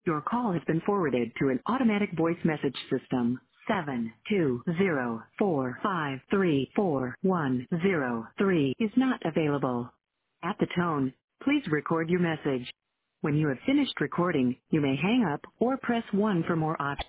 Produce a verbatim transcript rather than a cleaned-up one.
Your call has been forwarded to an automatic voice message system. Seven two zero four five three four one zero three is not available. At the tone, please record your message. When you have finished recording, you may hang up or press one for more options.